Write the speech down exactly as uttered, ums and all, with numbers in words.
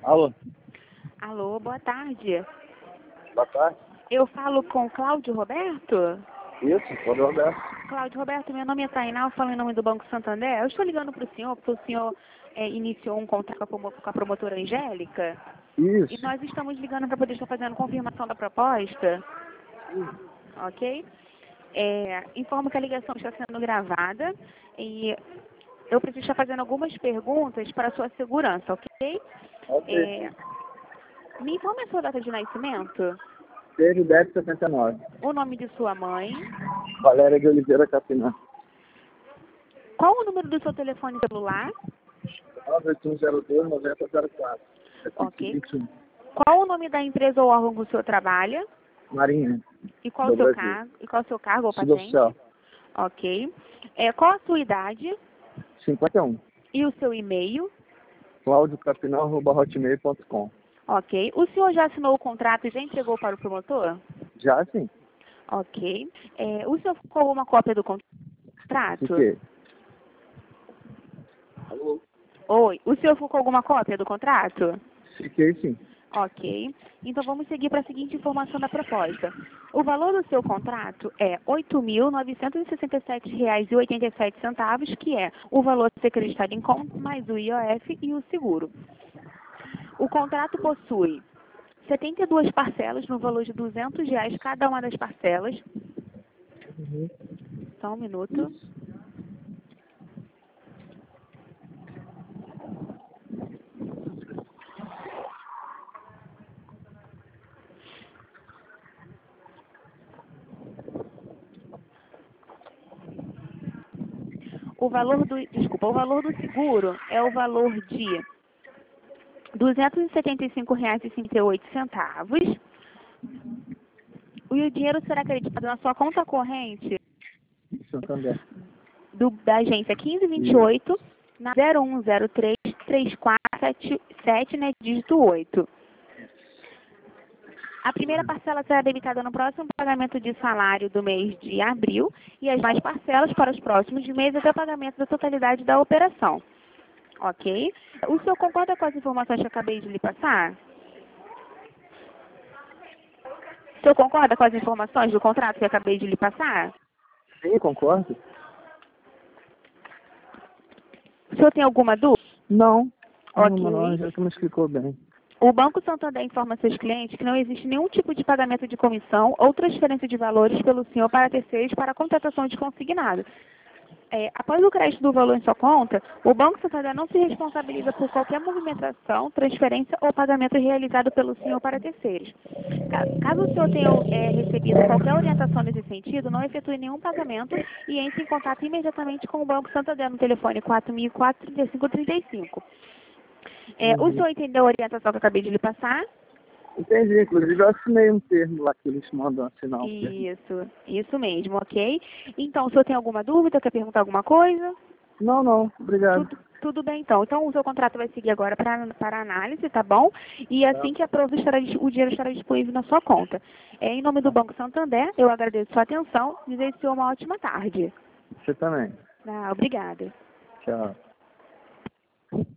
Alô? Alô, boa tarde. Boa tarde. Eu falo com Cláudio Roberto? Isso, Cláudio Roberto. Cláudio Roberto, meu nome é Tainá, eu falo em nome do Banco Santander. Eu estou ligando para o senhor, porque o senhor é, iniciou um contrato com a promo- com a promotora Angélica. E Isso. nós estamos ligando para poder estar fazendo confirmação da proposta. Ok? É, informo que a ligação está sendo gravada e eu preciso estar fazendo algumas perguntas para a sua segurança, ok? Ok. É, me informe a sua data de nascimento, Desde dez setenta e nove. o nome de sua mãe, Valéria de Oliveira Capinã. qual o número do seu telefone celular, nove oito um zero dois nove zero zero quatro. ok? vinte e um. Qual o nome da empresa ou órgão que o senhor trabalha Marinha. e qual Do o seu Brasil. cargo, e qual o seu cargo ou patente? Suboficial. Ok. É, qual a sua idade cinquenta e um. e o seu e-mail? claudio capinã arroba hotmail ponto com. Ok. O senhor já assinou o contrato e já entregou para o promotor? Já sim. Ok. É, o senhor ficou uma cópia do contrato? Fiquei. Alô? Oi. O senhor ficou com alguma cópia do contrato? Fiquei sim. Ok. Então vamos seguir para a seguinte informação da proposta. O valor do seu contrato é oito mil novecentos e sessenta e sete reais e oitenta e sete centavos, que é o valor a ser acreditado em conta, mais o I O F e o seguro. O contrato possui setenta e duas parcelas no valor de duzentos reais cada uma das parcelas. Uhum. Só um minuto. O valor do, desculpa, o valor do seguro é o valor de duzentos e setenta e cinco reais e cinquenta e oito centavos. E o dinheiro será acreditado na sua conta corrente Santander. do, da agência quinze vinte e oito, na zero um zero três três quatro sete sete, né, dígito oito. A primeira parcela será debitada no próximo pagamento de salário do mês de abril e as mais parcelas para os próximos meses até o pagamento da totalidade da operação. Ok? O senhor concorda com as informações que eu acabei de lhe passar? O senhor concorda com as informações do contrato que eu acabei de lhe passar? Sim, concordo? O senhor tem alguma dúvida? Não. Ok. Não, não, já que me explicou bem. O Banco Santander informa seus clientes que não existe nenhum tipo de pagamento de comissão ou transferência de valores pelo senhor para terceiros para a contratação de consignado. É, após o crédito do valor em sua conta, o Banco Santander não se responsabiliza por qualquer movimentação, transferência ou pagamento realizado pelo senhor para terceiros. Ca- Caso o senhor tenha é, recebido qualquer orientação nesse sentido, não efetue nenhum pagamento e entre em contato imediatamente com o Banco Santander no telefone quatro mil e quatro, trinta e cinco trinta e cinco. É, o Uhum. senhor entendeu a orientação que eu acabei de lhe passar? Entendi. Inclusive, eu assinei um termo lá que eles mandam assinar um termo. Isso, isso mesmo, ok? Então, o senhor tem alguma dúvida? Quer perguntar alguma coisa? Não, não. Obrigado. Tudo, tudo bem, então. Então, o seu contrato vai seguir agora para para análise, tá bom? E assim que aprovado, estará, dis- o dinheiro estará disponível na sua conta. É, em nome do Banco Santander, eu agradeço sua atenção e desejo senhor uma ótima tarde. Você também. Ah, obrigada. Tchau.